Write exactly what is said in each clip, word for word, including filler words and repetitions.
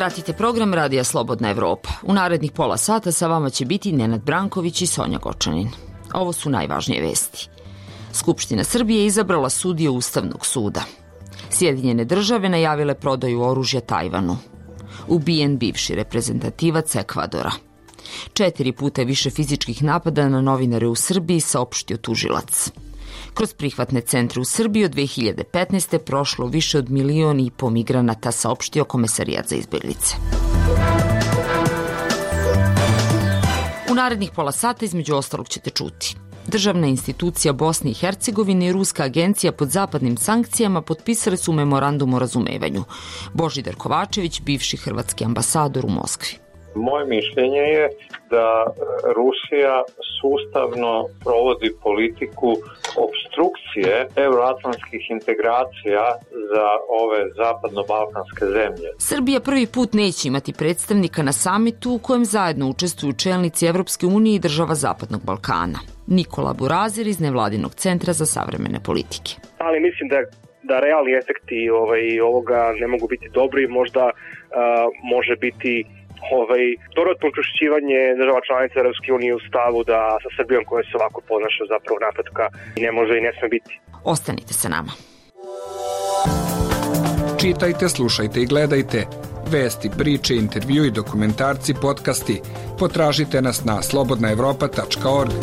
Pratite program Radija Slobodna Evropa. U narednih pola sata sa vama će biti Nenad Branković i Sonja Gočanin. Ovo su najvažnije vesti. Skupština Srbije izabrala sudije Ustavnog suda. Sjedinjene države najavile prodaju oružja Tajvanu. Ubijen bivši reprezentativac Ekvadora. Četiri puta više fizičkih napada na novinare u Srbiji, saopštio tužilac. Kroz prihvatne centre u Srbiji od dve hiljade petnaeste. prošlo više od milion i po migranata, saopštio Komesarijat za izbeglice. U narednih pola sata između ostalog ćete čuti. Državna institucija Bosne i Hercegovine i Ruska agencija pod zapadnim sankcijama potpisale su memorandum o razumevanju. Božidar Kovačević, bivši hrvatski ambasador u Moskvi. Moje mišljenje je da Rusija sustavno provodi politiku opstrukcije euroatlantskih integracija za ove zapadno-balkanske zemlje. Srbija prvi put neće imati predstavnika na samitu u kojem zajedno učestvuju čelnici Evropske unije i država Zapadnog Balkana. Nikola Burazir iz Nevladinog centra za savremene politike. Ali mislim da da realni efekti ovaj, ovoga ne mogu biti dobri, možda uh, može biti ovaj, dodatno učvršćivanje država članica Europske unije u stavu da sa Srbijom koja se ovako ponaša zapravo napretka i ne može i ne sme biti. Ostanite sa nama. Čitajte, slušajte i gledajte vesti, priče, intervju i dokumentarci, podcasti. Potražite nas na slobodna evropa tačka org.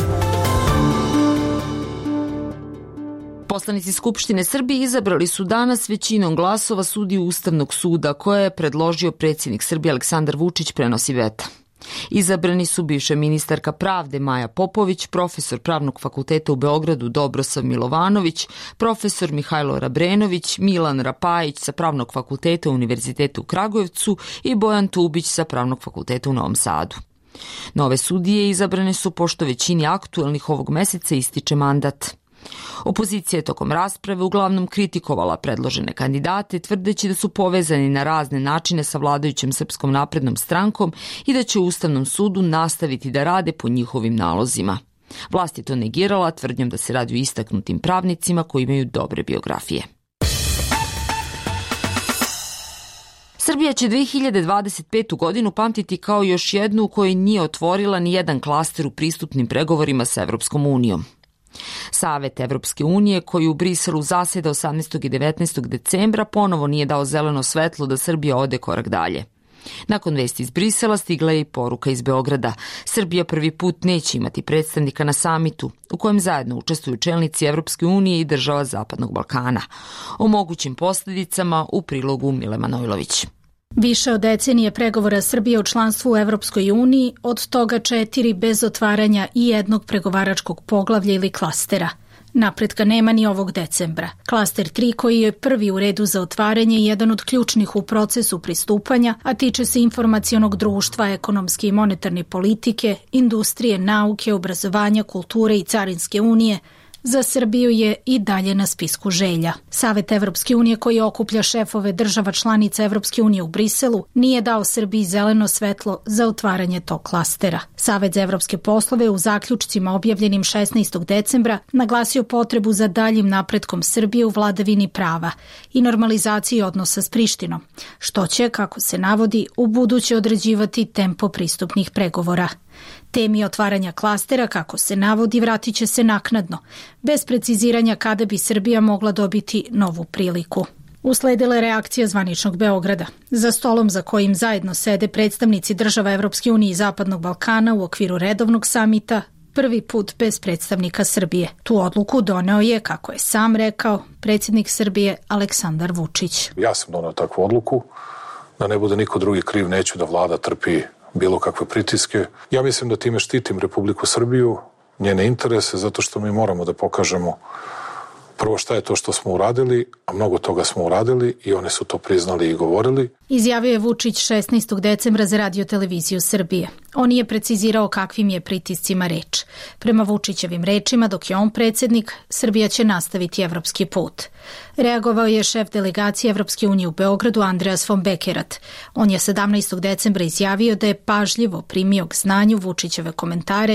Poslanici Skupštine Srbije izabrali su danas većinom glasova sudiju Ustavnog suda koje je predložio predsjednik Srbije Aleksandar Vučić, prenosi Veta. Izabrani su bivša ministarka pravde Maja Popović, profesor Pravnog fakulteta u Beogradu Dobrosav Milovanović, profesor Mihajlo Rabrenović, Milan Rapajić sa Pravnog fakulteta Univerziteta u Kragujevcu i Bojan Tubić sa Pravnog fakulteta u Novom Sadu. Nove sudije izabrane su pošto većini aktuelnih ovog meseca ističe mandat. Opozicija je tokom rasprave uglavnom kritikovala predložene kandidate, tvrdeći da su povezani na razne načine sa vladajućom Srpskom naprednom strankom i da će u Ustavnom sudu nastaviti da rade po njihovim nalozima. Vlast je to negirala tvrdnjom da se radi o istaknutim pravnicima koji imaju dobre biografije. Srbija će dve hiljade dvadeset petu. godinu pamtiti kao još jednu u kojoj nije otvorila ni jedan klaster u pristupnim pregovorima sa Evropskom unijom. Savet Evropske unije, koji u Briselu zaseda osamnaestog i devetnaestog decembra, ponovo nije dao zeleno svetlo da Srbija ode korak dalje. Nakon vesti iz Brisela stigla je i poruka iz Beograda. Srbija prvi put neće imati predstavnika na samitu, u kojem zajedno učestvuju čelnici Evropske unije i država Zapadnog Balkana. O mogućim posljedicama u prilogu Mile Manojlović. Više od decenije pregovora Srbije o članstvu u Evropskoj uniji, od toga četiri bez otvaranja i jednog pregovaračkog poglavlja ili klastera. Napretka nema ni ovog decembra. Klaster tri, koji je prvi u redu za otvaranje i jedan od ključnih u procesu pristupanja, a tiče se informacionog društva, ekonomske i monetarne politike, industrije, nauke, obrazovanja, kulture i carinske unije, za Srbiju je i dalje na spisku želja. Savet Evropske unije, koji okuplja šefove država članica Evropske unije u Briselu, nije dao Srbiji zeleno svetlo za otvaranje tog klastera. Savet za evropske poslove u zaključcima objavljenim šesnaestog decembra naglasio potrebu za daljim napretkom Srbije u vladavini prava i normalizaciji odnosa s Prištinom, što će, kako se navodi, u buduće određivati tempo pristupnih pregovora. Temi otvaranja klastera, kako se navodi, vratit će se naknadno, bez preciziranja kada bi Srbija mogla dobiti novu priliku. Usledila je reakcija zvaničnog Beograda. Za stolom za kojim zajedno sede predstavnici država Evropske unije i Zapadnog Balkana u okviru redovnog samita, prvi put bez predstavnika Srbije. Tu odluku doneo je, kako je sam rekao, predsjednik Srbije Aleksandar Vučić. Ja sam doneo takvu odluku, da ne bude niko drugi kriv, neću da vlada trpi bilo kakve pritiske. Ja mislim da time štitim Republiku Srbiju, njene interese, zato što mi moramo da pokažemo prvo šta je to što smo uradili, a mnogo toga smo uradili i oni su to priznali i govorili. Izjavio je Vučić šesnaestog decembra za Radio televiziju Srbije. On je precizirao kakvim je pritiscima reč. Prema Vučićevim rečima, dok je on predsjednik, Srbija će nastaviti evropski put. Reagovao je šef delegacije Evropske unije u Beogradu Andreas von Bekerat. On je sedamnaestog decembra izjavio da je pažljivo primio k znanju Vučićeve komentare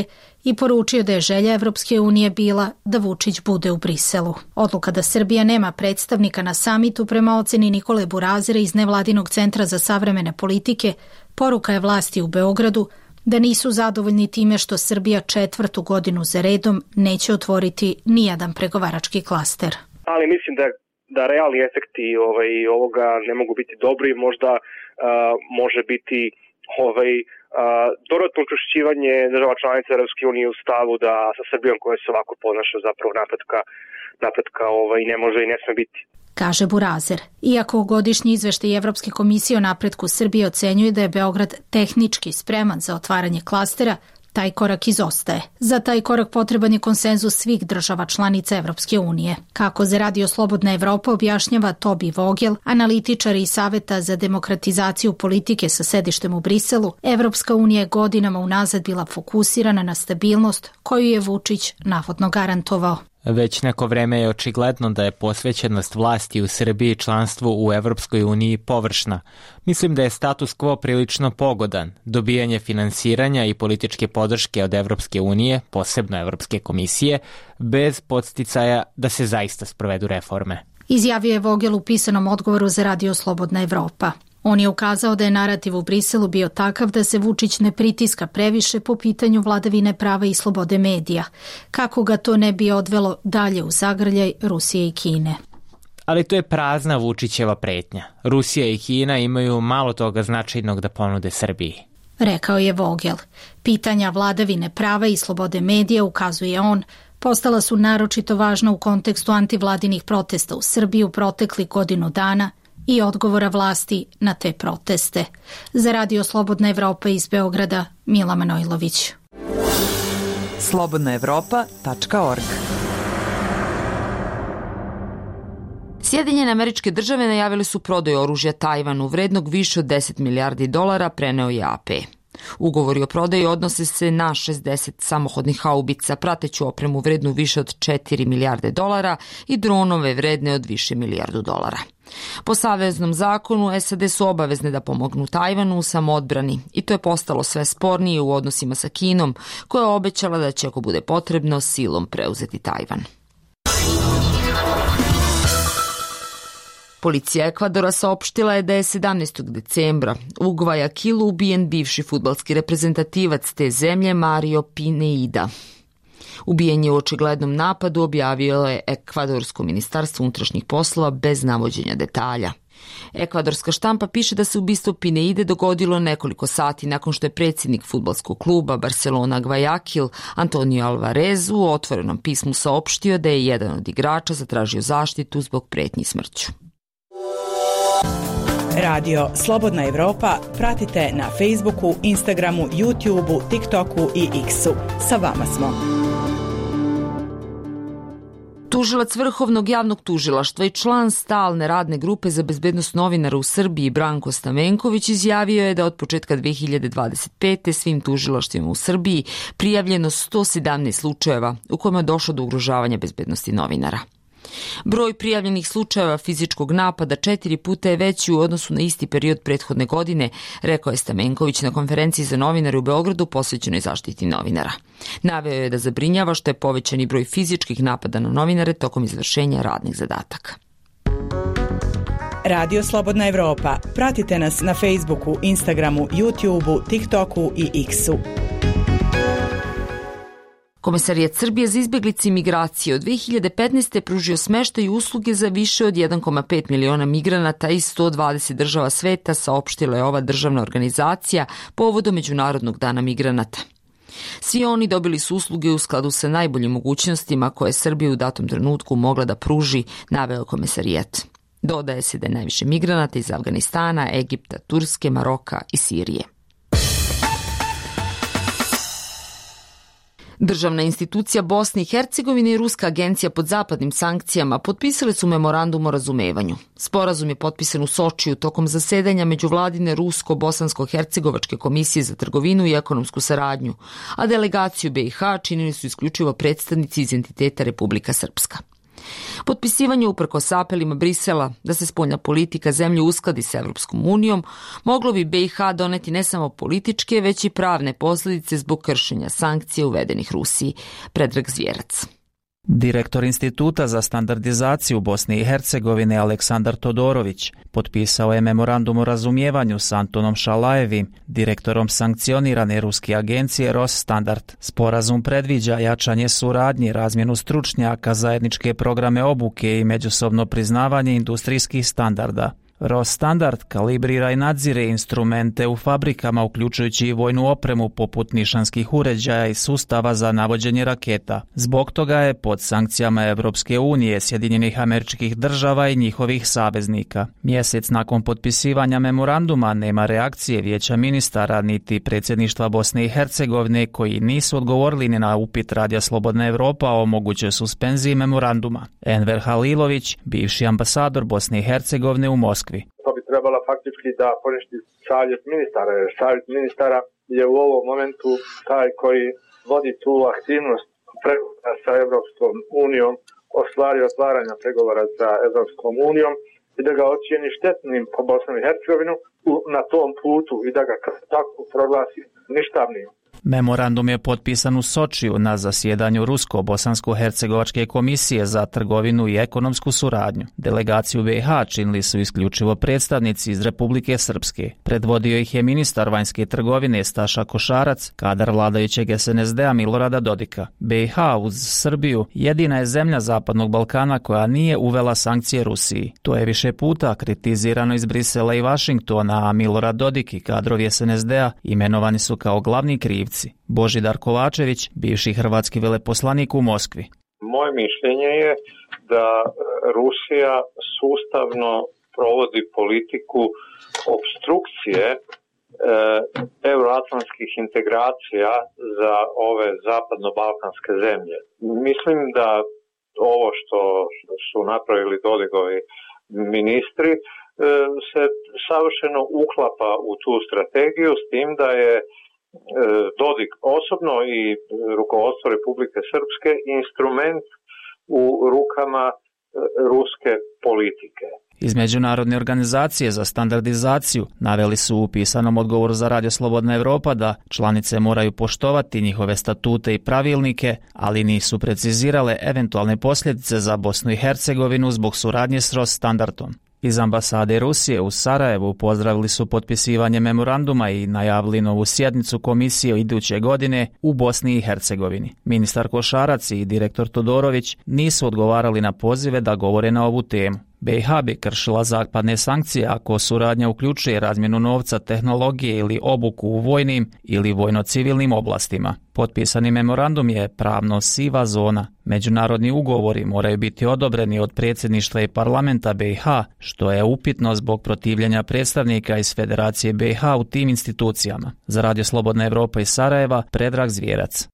i poručio da je želja Evropske unije bila da Vučić bude u Briselu. Odluka da Srbija nema predstavnika na samitu prema oceni Nikole Burazira iz Nevladinog centra za savremene politike, poruka je vlasti u Beogradu da nisu zadovoljni time što Srbija četvrtu godinu za redom neće otvoriti nijedan pregovarački klaster. Ali mislim da, da realni efekti ovaj, ovoga ne mogu biti dobri, možda uh, može biti ovaj, uh, dodatno učvršćivanje država članica Evropske unije u stavu da sa Srbijom koja se ovako ponaša zapravo napretka, napretka ovaj, ne može i ne sme biti. Kaže Burazer. Iako godišnji izveštaj Evropske komisije o napretku Srbije ocenjuje da je Beograd tehnički spreman za otvaranje klastera, taj korak izostaje. Za taj korak potreban je konsenzus svih država članica Evropske unije. Kako za Radio Slobodna Evropa objašnjava Tobi Vogel, analitičar iz Saveta za demokratizaciju politike sa sedištem u Briselu, Evropska unija je godinama unazad bila fokusirana na stabilnost koju je Vučić navodno garantovao. Već neko vreme je očigledno da je posvećenost vlasti u Srbiji članstvu u Evropskoj uniji površna. Mislim da je status quo prilično pogodan. Dobijanje finansiranja i političke podrške od Evropske unije, posebno Evropske komisije, bez podsticaja da se zaista sprovedu reforme. Izjavio je Vogel u pisanom odgovoru za Radio Slobodna Evropa. On je ukazao da je narativ u Briselu bio takav da se Vučić ne pritiska previše po pitanju vladavine prava i slobode medija, kako ga to ne bi odvelo dalje u zagrljaj Rusije i Kine. Ali to je prazna Vučićeva pretnja. Rusija i Kina imaju malo toga značajnog da ponude Srbiji. Rekao je Vogel. Pitanja vladavine prava i slobode medija, ukazuje on, postala su naročito važna u kontekstu antivladinih protesta u Srbiji u proteklih godinu dana i odgovora vlasti na te proteste. Za Radio Slobodna Evropa iz Beograda, Mila Manojlović. slobodna evropa tačka org. Sjedinjene Američke Države najavili su prodaju oružja Tajvanu vrednog više od deset milijardi dolara, preneo je A P. Ugovori o prodaji odnose se na šezdeset samohodnih haubica, prateću opremu vrednu više od četiri milijarde dolara i dronove vredne od više milijardu dolara. Po saveznom zakonu S A D su obavezne da pomognu Tajvanu u samoodbrani i to je postalo sve spornije u odnosima sa Kinom, koja je obećala da će, ako bude potrebno, silom preuzeti Tajvan. Policija Ekvadora saopštila je da je sedamnaestog decembra u Guayaquilu ubijen bivši fudbalski reprezentativac te zemlje Mario Pineida. Ubijen je u očiglednom napadu, objavio je Ekvadorsko ministarstvo unutrašnjih poslova bez navođenja detalja. Ekvadorska štampa piše da se ubistvo Pineide dogodilo nekoliko sati nakon što je predsjednik fudbalskog kluba Barcelona Guayaquil Antonio Alvarez u otvorenom pismu saopštio da je jedan od igrača zatražio zaštitu zbog pretnji smrću. Radio Slobodna Evropa pratite na Facebooku, Instagramu, YouTubeu, TikToku i X-u. Sa vama smo. Tužilac Vrhovnog javnog tužilaštva i član stalne radne grupe za bezbednost novinara u Srbiji Branko Stamenković izjavio je da od početka dve hiljade dvadeset pete. svim tužilaštvima u Srbiji prijavljeno sto sedamnaest slučajeva u kojima je došlo do ugrožavanja bezbednosti novinara. Broj prijavljenih slučajeva fizičkog napada četiri puta je veći u odnosu na isti period prethodne godine, rekao je Stamenković na konferenciji za novinare u Beogradu posvećenoj zaštiti novinara. Naveo je da zabrinjava što je povećani broj fizičkih napada na novinare tokom izvršenja radnih zadataka. Radio Slobodna Evropa. Pratite nas na Facebooku, Instagramu, YouTubeu, TikToku i X-u. Komesarijat Srbije za izbeglice i migracije od dve hiljade petnaeste. pružio smeštaj i usluge za više od jedan zarez pet miliona migranata iz sto dvadeset država sveta, saopštila je ova državna organizacija povodom Međunarodnog dana migranata. Svi oni dobili su usluge u skladu sa najboljim mogućnostima koje je Srbija u datom trenutku mogla da pruži, naveo komesarijat. Dodaje se da je najviše migranata iz Afganistana, Egipta, Turske, Maroka i Sirije. Državna institucija Bosne i Hercegovine i Ruska agencija pod zapadnim sankcijama potpisale su memorandum o razumevanju. Sporazum je potpisan u Sočiju tokom zasedanja međuvladine Rusko-Bosansko-Hercegovačke komisije za trgovinu i ekonomsku saradnju, a delegaciju B i H činili su isključivo predstavnici iz entiteta Republika Srpska. Potpisivanje uprkos apelima Brisela da se spoljna politika zemlje uskladi sa Evropskom unijom moglo bi B i H doneti ne samo političke, već i pravne posljedice zbog kršenja sankcija uvedenih Rusiji. Predrag Zvjerac. Direktor Instituta za standardizaciju Bosne i Hercegovine Aleksandar Todorović potpisao je memorandum o razumijevanju s Antonom Šalajevim, direktorom sankcionirane ruske agencije Rosstandard. Sporazum predviđa jačanje suradnje, razmjenu stručnjaka, zajedničke programe obuke i međusobno priznavanje industrijskih standarda. Rosstandard kalibrira i nadzire instrumente u fabrikama, uključujući i vojnu opremu poput nišanskih uređaja i sustava za navođenje raketa. Zbog toga je pod sankcijama Evropske unije, Sjedinjenih Američkih Država i njihovih saveznika. Mjesec nakon potpisivanja memoranduma nema reakcije Vijeća ministara niti predsjedništva Bosne i Hercegovine, koji nisu odgovorili ni na upit Radija Slobodna Evropa o mogućoj suspenziji memoranduma. Enver Halilović, bivši ambasador Bosne i Hercegovine u Moskvi. To bi trebalo faktički da poništi savjet ministara, jer savjet ministara je u ovom momentu taj koji vodi tu aktivnost pregovora sa Evropskom unijom o stvari otvaranja pregovora sa Evropskom unijom i da ga ocijeni štetnim po Bosnu i Hercegovinu na tom putu i da ga tako proglasi ništavnim. Memorandum je potpisan u Sočiju na zasjedanju Rusko-Bosansko-Hercegovačke komisije za trgovinu i ekonomsku suradnju. Delegaciju B i H činili su isključivo predstavnici iz Republike Srpske. Predvodio ih je ministar vanjske trgovine Staša Košarac, kadar vladajućeg S N S D-a Milorada Dodika. B i H uz Srbiju jedina je zemlja Zapadnog Balkana koja nije uvela sankcije Rusiji. To je više puta kritizirano iz Brisela i Vašingtona, a Milorad Dodik i kadrovi S N S D-a imenovani su kao glavni krivci. Božidar Kovačević, bivši hrvatski veleposlanik u Moskvi. Moje mišljenje je da Rusija sustavno provodi politiku obstrukcije e, euroatlantskih integracija za ove zapadno-balkanske zemlje. Mislim da ovo što su napravili Dodigovi ministri e, se savršeno uklapa u tu strategiju, s tim da je Dodik osobno i rukovodstvo Republike Srpske instrument u rukama ruske politike. Iz Međunarodne organizacije za standardizaciju naveli su u pisanom odgovoru za Radio Slobodna Evropa da članice moraju poštovati njihove statute i pravilnike, ali nisu precizirale eventualne posljedice za Bosnu i Hercegovinu zbog suradnje s Rosstandardom. Iz ambasade Rusije u Sarajevu pozdravili su potpisivanje memoranduma i najavili novu sjednicu komisije iduće godine u Bosni i Hercegovini. Ministar Košarac i direktor Todorović nisu odgovarali na pozive da govore na ovu temu. B i H bi kršila zapadne sankcije ako suradnja uključuje razmjenu novca, tehnologije ili obuku u vojnim ili vojno-civilnim oblastima. Potpisani memorandum je pravno siva zona. Međunarodni ugovori moraju biti odobreni od predsjedništva i parlamenta B i H, što je upitno zbog protivljenja predstavnika iz Federacije B i H u tim institucijama. Za Radio Slobodna Evropa iz Sarajeva, Predrag Zvjerac.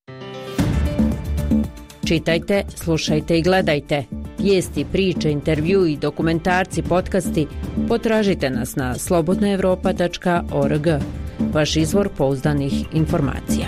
Čitajte, slušajte i gledajte. Vijesti, priče, intervju i dokumentarci, podcasti potražite nas na slobodna evropa tačka org. Vaš izvor pouzdanih informacija.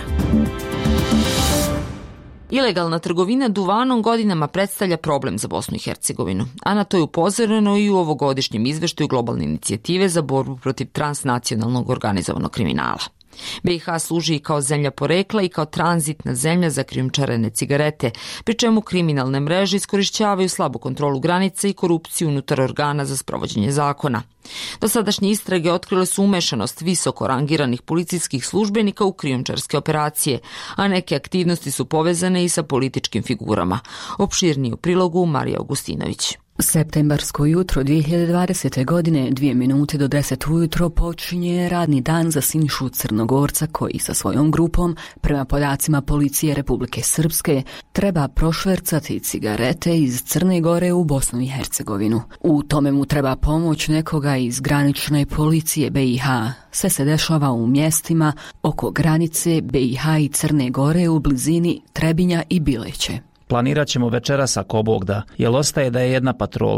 Ilegalna trgovina duvanom godinama predstavlja problem za Bosnu i Hercegovinu, a na to je upozoreno i u ovogodišnjem izveštaju globalne inicijative za borbu protiv transnacionalnog organizovanog kriminala. B i H služi i kao zemlja porekla i kao tranzitna zemlja za krijumčarene cigarete, pri čemu kriminalne mreže iskorišćavaju slabu kontrolu granica i korupciju unutar organa za sprovođenje zakona. Dosadašnje istrage otkrile su umešanost visoko rangiranih policijskih službenika u krijumčarske operacije, a neke aktivnosti su povezane i sa političkim figurama. Opširnije u prilogu Marija Augustinović. Septembarsko jutro dvije hiljade dvadesete. godine, dvije minute do deset ujutro, počinje radni dan za Sinišu Crnogorca koji sa svojom grupom, prema podacima policije Republike Srpske, treba prošvercati cigarete iz Crne Gore u Bosnu i Hercegovinu. U tome mu treba pomoć nekoga iz granične policije B i H. Sve se dešava u mjestima oko granice B i H i Crne Gore u blizini Trebinja i Bileće. Planirat ćemo večeras ako Bog da, jel ostaje da je jedna patrola.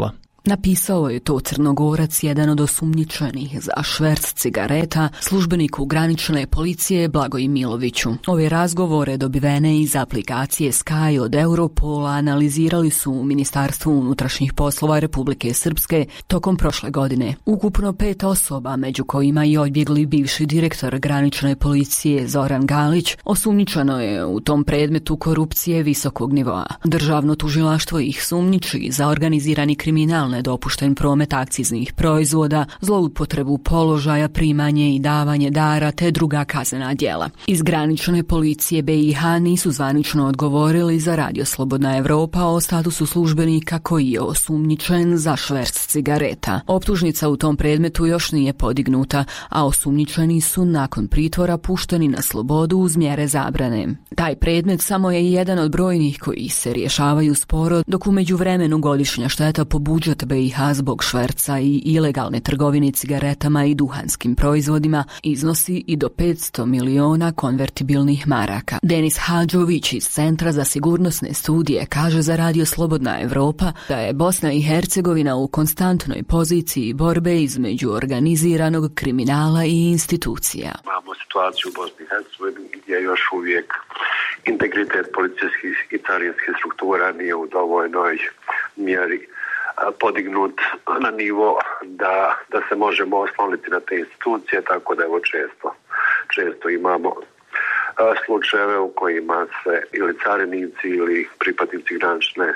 Napisao je to Crnogorac, jedan od osumnjičenih za šverc cigareta, službeniku granične policije Blagoji Miloviću. Ove razgovore dobivene iz aplikacije Sky od Europola analizirali su u Ministarstvu unutrašnjih poslova Republike Srpske tokom prošle godine. Ukupno pet osoba, među kojima i odbjegli bivši direktor granične policije Zoran Galić, osumnjičeno je u tom predmetu korupcije visokog nivoa. Državno tužilaštvo ih sumnjiči za organizirani kriminal, nedopušten promet akciznih proizvoda, zloupotrebu položaja, primanje i davanje dara te druga kaznena djela. Iz granične policije B i H nisu zvanično odgovorili za Radio Slobodna Evropa o statusu službenika koji je osumnjičen za šverc cigareta. Optužnica u tom predmetu još nije podignuta, a osumnjičeni su nakon pritvora pušteni na slobodu uz mjere zabrane. Taj predmet samo je jedan od brojnih koji se rješavaju sporo, dok u međuvremenu godišnja šteta po budžet B i H zbog šverca i ilegalne trgovine cigaretama i duhanskim proizvodima iznosi i do petsto miliona konvertibilnih maraka. Denis Hadžović iz Centra za sigurnosne studije kaže za Radio Slobodna Evropa da je Bosna i Hercegovina u konstantnoj poziciji borbe između organiziranog kriminala i institucija. Imamo situaciju u Bosni i Hercegovini gdje još uvijek integritet policijskih i carinskih struktura nije u dovoljnoj mjeri podignut na nivo da, da se možemo osloniti na te institucije, tako da evo često, često imamo slučajeve u kojima se ili carinici ili pripadnici granične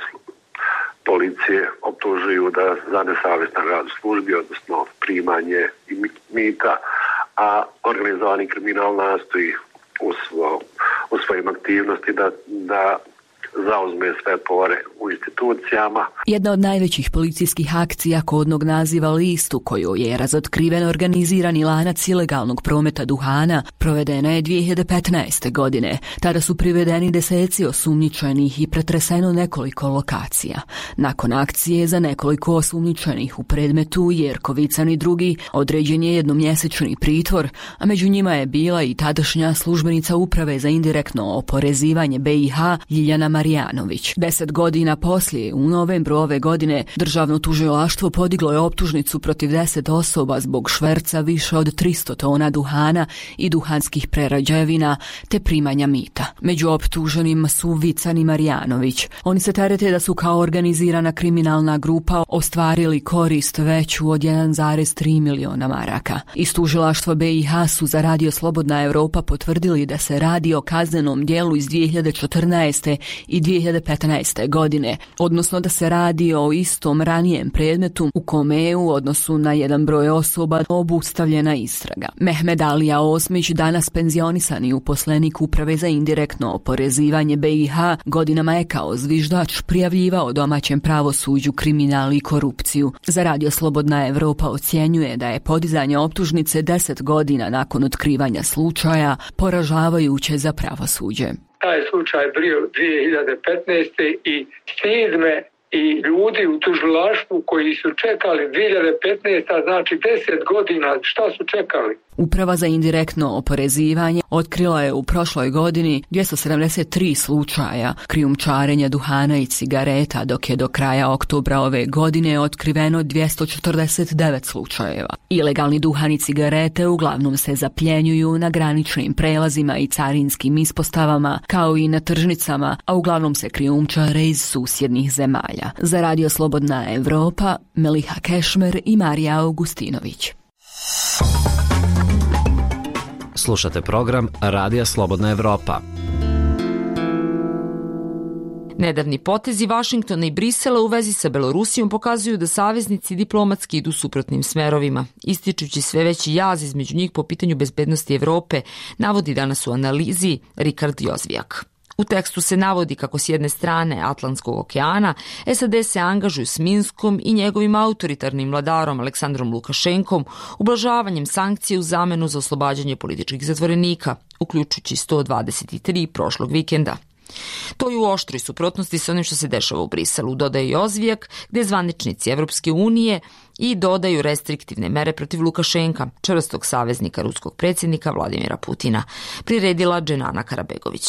policije optužuju da za nesavjestan rad u službi, odnosno primanje mita, a organizovani kriminal nastoji u, svo, u svojim aktivnosti da, da zauzme sve pore u institucijama. Jedna od najvećih policijskih akcija kodnog naziva List, u kojoj je razotkriven organizirani lanac ilegalnog prometa duhana, provedena je dvije hiljade petnaeste. godine. Tada su privedeni deseci osumnjičenih i pretreseno nekoliko lokacija. Nakon akcije za nekoliko osumnjičenih u predmetu Jerkovican i drugi određen je jednomjesečni pritvor, a među njima je bila i tadašnja službenica Uprave za indirektno oporezivanje B i H Ljiljana Marijanović. Deset godina poslije, u novembru ove godine, državno tužilaštvo podiglo je optužnicu protiv deset osoba zbog šverca više od tristo tona duhana i duhanskih prerađevina te primanja mita. Među optuženima su Vican i Marijanović. Oni se terete da su kao organizirana kriminalna grupa ostvarili korist veću od jedan zarez tri miliona maraka. Iz tužilaštva B i H su za Radio Slobodna Evropa potvrdili da se radi o kaznenom djelu iz dvije hiljade četrnaeste. i dvije hiljade petnaeste. godine, odnosno da se radi o istom ranijem predmetu u kome je u odnosu na jedan broj osoba obustavljena istraga. Mehmed Alija Osmić, danas penzionisani uposlenik Uprave za indirektno oporezivanje B i H, godinama je kao zviždač prijavljivao domaćem pravosuđu kriminal i korupciju. Za Radio Slobodna Evropa ocjenjuje da je podizanje optužnice deset godina nakon otkrivanja slučaja poražavajuće za pravosuđe. Taj slučaj bio dvije hiljade petnaeste. i sedme i ljudi u tužilaštvu koji su čekali dvije hiljade petnaeste. znači deset godina, šta su čekali? Uprava za indirektno oporezivanje otkrila je u prošloj godini dvjesto sedamdeset tri slučaja krijumčarenja duhana i cigareta, dok je do kraja oktobra ove godine otkriveno dvjesto četrdeset devet slučajeva. Ilegalni duhan i cigarete uglavnom se zapljenjuju na graničnim prelazima i carinskim ispostavama, kao i na tržnicama, a uglavnom se krijumčare iz susjednih zemalja. Za Radio Slobodna Evropa, Meliha Kešmer i Marija Augustinović. Slušate program Radija Slobodna Evropa. Nedavni potezi Vašingtona i Brisela u vezi sa Belorusijom pokazuju da saveznici diplomatski idu suprotnim smerovima, ističući sve veći jaz između njih po pitanju bezbednosti Evrope, navodi danas u analizi Rikard Jozvijak. U tekstu se navodi kako s jedne strane Atlantskog okeana S A D se angažuju s Minskom i njegovim autoritarnim vladarom Aleksandrom Lukašenkom, ublažavanjem sankcije u zamenu za oslobađanje političkih zatvorenika, uključujući sto dvadeset tri prošlog vikenda. To je u oštroj suprotnosti sa onim što se dešava u Briselu, dodaje Jozvijak, gde zvaničnici Evropske unije i dodaju restriktivne mere protiv Lukašenka, čvrstog saveznika ruskog predsjednika Vladimira Putina, priredila Dženana Karabegović.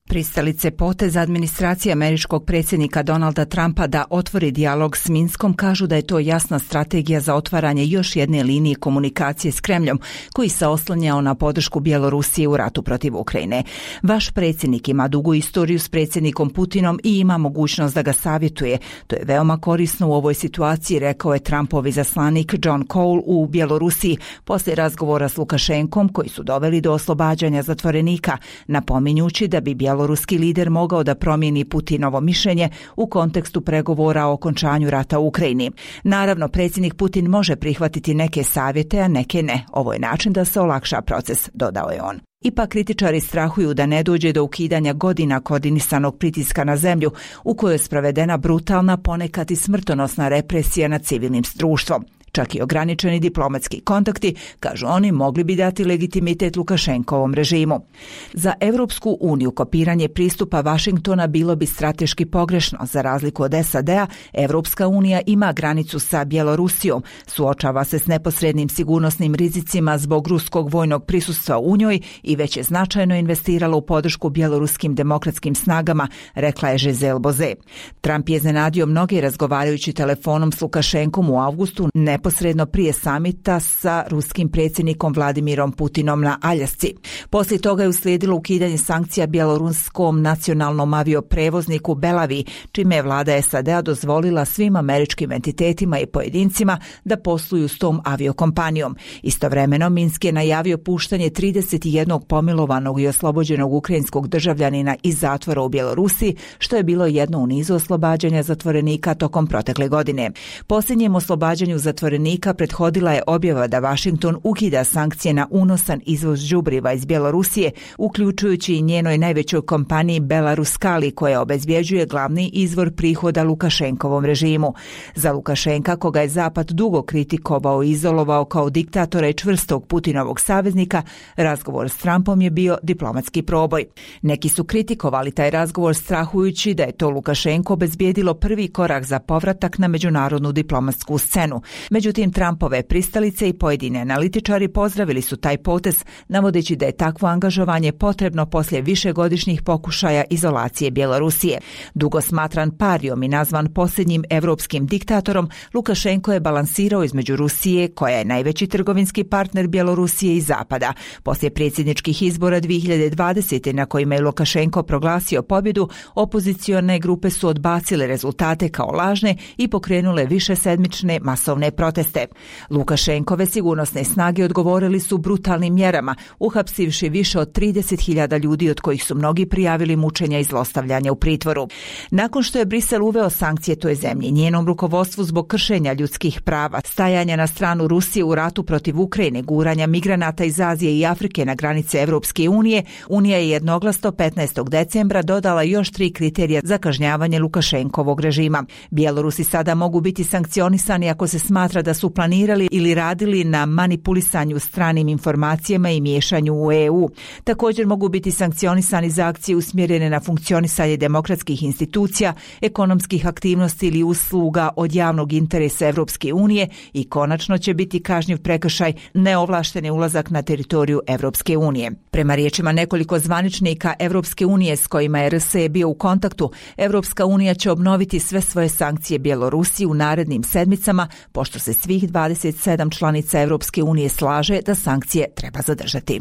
Pristalice poteza administracije američkog predsjednika Donalda Trumpa da otvori dijalog s Minskom kažu da je to jasna strategija za otvaranje još jedne linije komunikacije s Kremljom, koji se oslanjao na podršku Bjelorusije u ratu protiv Ukrajine. Vaš predsjednik ima dugu istoriju s predsjednikom Putinom i ima mogućnost da ga savjetuje. To je veoma korisno u ovoj situaciji, rekao je Trumpov izaslanik John Cole u Bjelorusiji poslije razgovora s Lukašenkom koji su doveli do oslobađanja zatvorenika, napominjući da bi bjeloruski lider mogao da promijeni Putinovo mišljenje u kontekstu pregovora o okončanju rata u Ukrajini. Naravno, predsjednik Putin može prihvatiti neke savjete, a neke ne. Ovo je način da se olakša proces, dodao je on. Ipak kritičari strahuju da ne dođe do ukidanja godina koordinisanog pritiska na zemlju u kojoj je sprovedena brutalna, ponekad i smrtonosna represija nad civilnim društvom. Čak i ograničeni diplomatski kontakti, kažu oni, mogli bi dati legitimitet Lukašenkovom režimu. Za Europsku uniju kopiranje pristupa Vašingtona bilo bi strateški pogrešno. Za razliku od S A D-a, Europska unija ima granicu sa Bjelorusijom, suočava se s neposrednim sigurnosnim rizicima zbog ruskog vojnog prisustva u njoj i već je značajno investirala u podršku bjeloruskim demokratskim snagama, rekla je Giselle Boze. Trump je iznenadio mnoge razgovarajući telefonom s Lukašenkom u avgustu, ne neposredno prije samita sa ruskim predsjednikom Vladimirom Putinom na Aljasci. Poslije toga je uslijedilo ukidanje sankcija bjeloruskom nacionalnom avioprevozniku Belavi, čime je vlada S A D-a dozvolila svim američkim entitetima i pojedincima da posluju s tom aviokompanijom. Istovremeno Minsk je najavio puštanje trideset jednog pomilovanog i oslobođenog ukrajinskog državljanina iz zatvora u Bjelorusiji, što je bilo jedno u nizu oslobađanja zatvorenika tokom protekle godine. Posljednjem oslobađanju zatvorenika prethodila je objava da Washington ukida sankcije na unosan izvoz đubriva iz Bjelorusije, uključujući i njenoj najvećoj kompaniji Belaruskali, koja obezbjeđuje glavni izvor prihoda Lukašenkovom režimu. Za Lukašenka, koga je Zapad dugo kritikovao i izolovao kao diktatora i čvrstog Putinovog saveznika, razgovor s Trumpom je bio diplomatski proboj. Neki su kritikovali taj razgovor strahujući da je to Lukašenko obezbijedilo prvi korak za povratak na međunarodnu diplomatsku scenu. Međutim, Trumpove pristalice i pojedine analitičari pozdravili su taj potez, navodeći da je takvo angažovanje potrebno poslije višegodišnjih pokušaja izolacije Bjelorusije. Dugo smatran parijom i nazvan posljednjim evropskim diktatorom, Lukašenko je balansirao između Rusije, koja je najveći trgovinski partner Bjelorusije, i Zapada. Poslije predsjedničkih izbora dvije hiljade dvadesete na kojima je Lukašenko proglasio pobjedu, opozicione grupe su odbacile rezultate kao lažne i pokrenule višesedmične masovne proteste. Lukašenkove sigurnosne snage odgovorili su brutalnim mjerama, uhapsivši više od trideset hiljada ljudi, od kojih su mnogi prijavili mučenja i zlostavljanja u pritvoru. Nakon što je Brisel uveo sankcije toj zemlji, njenom rukovodstvu zbog kršenja ljudskih prava, stajanja na stranu Rusije u ratu protiv Ukrajine, guranja migranata iz Azije i Afrike na granice Europske unije, Unija je jednoglasno petnaestog decembra dodala još tri kriterija za kažnjavanje Lukašenkovog režima. Bjelorusi sada mogu biti sankcionisani ako se smatra da su planirali ili radili na manipulisanju stranim informacijama i miješanju u E U. Također mogu biti sankcionisani za akcije usmjerene na funkcionisanje demokratskih institucija, ekonomskih aktivnosti ili usluga od javnog interesa Europske unije i konačno će biti kažnjiv prekršaj neovlašteni ulazak na teritoriju Europske unije. Prema riječima nekoliko zvaničnika Europske unije s kojima je R S E bio u kontaktu, Europska unija će obnoviti sve svoje sankcije Bjelorusiji u narednim sedmicama, pošto se svih dvadeset sedam članica Europske unije slaže da sankcije treba zadržati.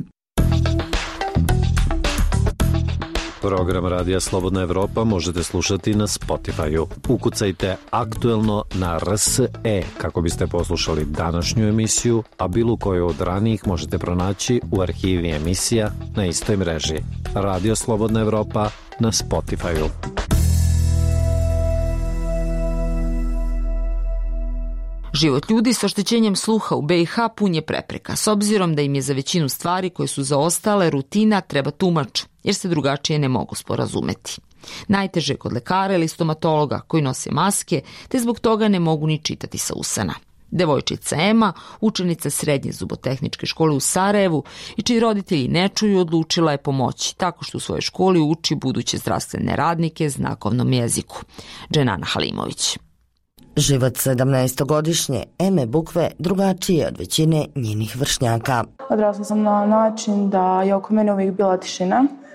Program Radija Slobodna Evropa možete slušati na Spotify-u. Ukucajte aktuelno na R S E kako biste poslušali današnju emisiju, a bilo koju od ranijih možete pronaći u arhivi emisija na istoj mreži. Radio Slobodna Evropa na Spotify-u. Život ljudi s oštećenjem sluha u B i H pun je prepreka, s obzirom da im je za većinu stvari koje su zaostale rutina treba tumač, jer se drugačije ne mogu sporazumeti. Najteže je kod lekara ili stomatologa koji nose maske, te zbog toga ne mogu ni čitati sa usana. Devojčica Ema, učenica srednje zubotehničke škole u Sarajevu i čiji roditelji ne čuju, odlučila je pomoći tako što u svojoj školi uči buduće zdravstvene radnike znakovnom jeziku. Dženana Halimović. Život sedamnaestogodišnje Eme Bukve drugačiji je od većine njenih vršnjaka. Odrasla sam na način da je oko mene uvijek bila tišina.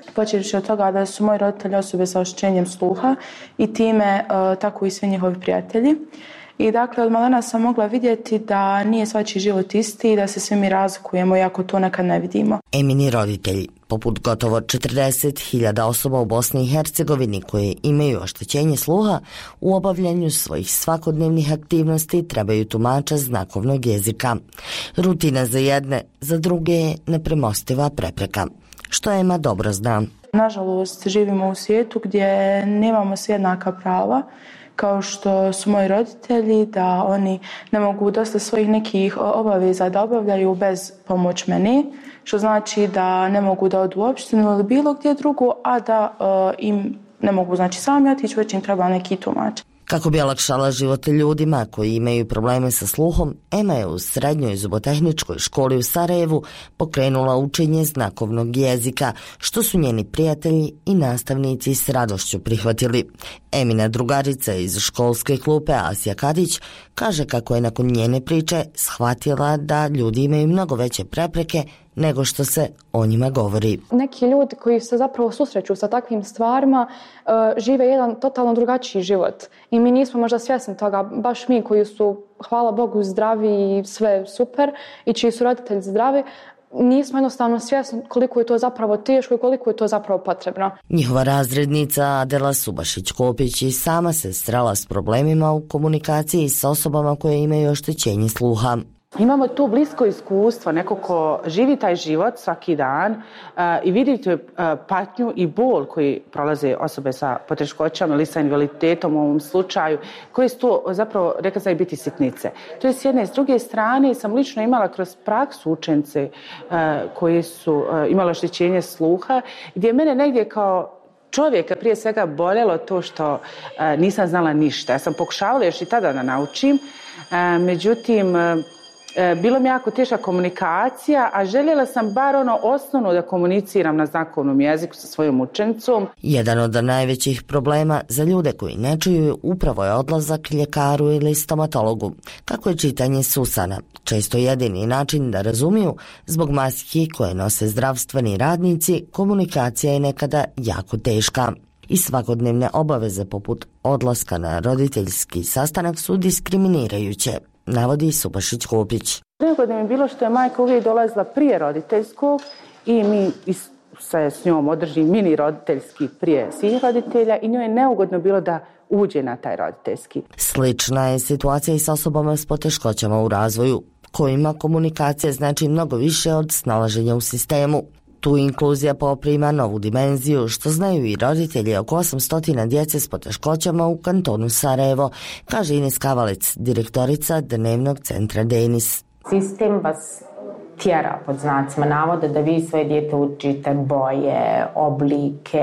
počevši od toga da su moji roditelji osobe sa oštećenjem sluha i time uh, tako i svi njihovi prijatelji. I dakle, od malena sam mogla vidjeti da nije svačiji život isti i da se svi mi razlikujemo, iako to nekad ne vidimo. Emini roditelji, poput gotovo četrdeset hiljada osoba u Bosni i Hercegovini koje imaju oštećenje sluha, u obavljanju svojih svakodnevnih aktivnosti trebaju tumača znakovnog jezika. Rutina za jedne, za druge je nepremostiva prepreka, što Ema dobro zna. Nažalost, živimo u svijetu gdje nemamo svi jednaka prava, kao što su moji roditelji, da oni ne mogu dosta svojih nekih obaveza da obavljaju bez pomoć mene, što znači da ne mogu da odu u opštinu ili bilo gdje drugo, a da uh, im ne mogu znači sami otići, već im treba neki tumač. Kako bi olakšala život ljudima koji imaju probleme sa sluhom, Ema je u srednjoj zubotehničkoj školi u Sarajevu pokrenula učenje znakovnog jezika, što su njeni prijatelji i nastavnici s radošću prihvatili. Emina drugarica iz školske klupe Asija Kadić kaže kako je nakon njene priče shvatila da ljudi imaju mnogo veće prepreke nego što se o njima govori. Neki ljudi koji se zapravo susreću sa takvim stvarima uh, žive jedan totalno drugačiji život i mi nismo možda svjesni toga, baš mi koji su, hvala Bogu, zdravi i sve super i čiji su roditelji zdravi, nismo jednostavno svjesni koliko je to zapravo teško i koliko je to zapravo potrebno. Njihova razrednica Adela Subašić-Kopić i sama se srela s problemima u komunikaciji s osobama koje imaju oštećenje sluha. Imamo tu blisko iskustvo, neko ko živi taj život svaki dan uh, i vidite uh, patnju i bol koji prolaze osobe sa poteškoćama ili sa invaliditetom u ovom slučaju, koje su to zapravo, rekla sam, biti sitnice. To je s jedne. S druge strane sam lično imala kroz praksu učence uh, koji su uh, imali oštećenje sluha, gdje mene negdje kao čovjeka prije svega boljelo to što uh, nisam znala ništa. Ja sam pokušavala još i tada da naučim, uh, međutim uh, bilo mi jako teška komunikacija, a željela sam bar ono osnovno da komuniciram na znakovnom jeziku sa svojom učenicom. Jedan od najvećih problema za ljude koji ne čuju upravo je odlazak ljekaru ili stomatologu. Kako je čitanje s usana, često jedini način da razumiju, zbog maski koje nose zdravstveni radnici, komunikacija je nekada jako teška. I svakodnevne obaveze poput odlaska na roditeljski sastanak su diskriminirajuće, navodi Subašić-Kopić. Neugodno mi je bilo što je majka uvijek dolazila prije roditeljskog i mi se s njom održi mini roditeljski prije svih roditelja i njoj je neugodno bilo da uđe na taj roditeljski. Slična je situacija i s osobama s poteškoćama u razvoju, kojima komunikacija znači mnogo više od snalaženja u sistemu. Tu inkluzija poprima novu dimenziju, što znaju i roditelji oko osamsto djece s poteškoćama u kantonu Sarajevo, kaže Ines Kavalec, direktorica Dnevnog centra Denis. Sistem vas tjera, pod znacima navoda, da vi svoje dijete učite boje, oblike,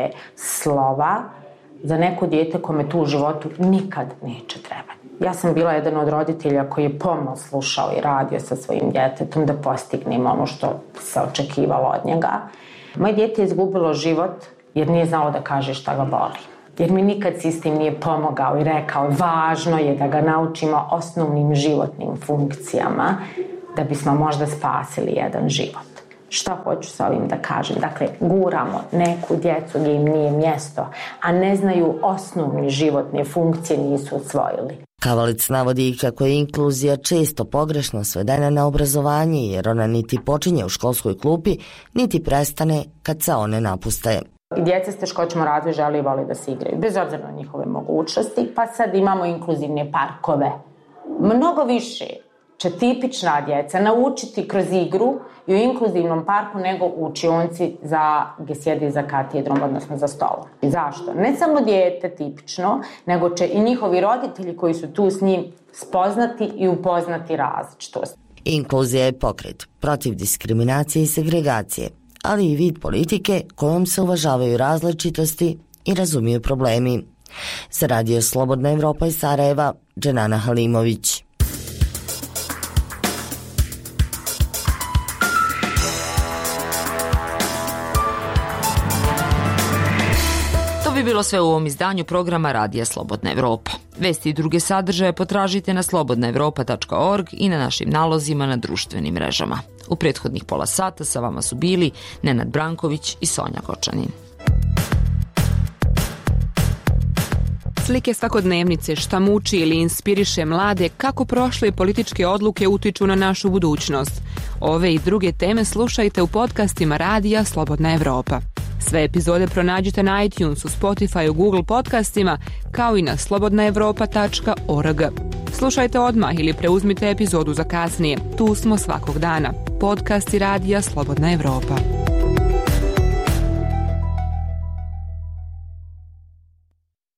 slova, za neko dijete kome tu u životu nikad neće trebati. Ja sam bila jedan od roditelja koji je pomno slušao i radio sa svojim djetetom da postignem ono što se očekivalo od njega. Moje dijete je izgubilo život jer nije znalo da kaže šta ga boli. Jer mi nikad sistem nije pomogao i rekao važno je da ga naučimo osnovnim životnim funkcijama da bismo možda spasili jedan život. Šta hoću sa ovim da kažem? Dakle, guramo neku djecu gdje im nije mjesto, a ne znaju osnovne životne funkcije, nisu osvojili. Kavalic navodi kako je inkluzija često pogrešno svedena na obrazovanje, jer ona niti počinje u školskoj klupi, niti prestane kad se one napuste. I djeca s teškoćama u razvoju žele i vole da se igraju, bez obzira na njihove mogućnosti, pa sad imamo inkluzivne parkove. Mnogo više će tipična djeca naučiti kroz igru i u inkluzivnom parku nego u učionci za, gdje sjedi za katedrom, odnosno za stolom. Zašto? Ne samo dijete tipično, nego će i njihovi roditelji koji su tu s njim spoznati i upoznati različitost. Inkluzija je pokret protiv diskriminacije i segregacije, ali i vid politike kojom se uvažavaju različitosti i razumiju problemi. Za Radio Slobodna Evropa iz Sarajeva, Dženana Halimović. Bi bilo sve u ovom izdanju programa Radija Slobodna Evropa. Vesti i druge sadržaje potražite na slobodna evropa tačka org i na našim nalozima na društvenim mrežama. U prethodnih pola sata sa vama su bili Nenad Branković i Sonja Kočanin. Slike svakodnevnice, šta muči ili inspiriše mlade, kako prošle političke odluke utiču na našu budućnost. Ove i druge teme slušajte u podcastima Radija Slobodna Evropa. Sve epizode pronađite na iTunesu, Spotify, Google podcastima, kao i na slobodna evropa tačka org. Slušajte odmah ili preuzmite epizodu za kasnije. Tu smo svakog dana. Podcasti Radija Slobodna Evropa.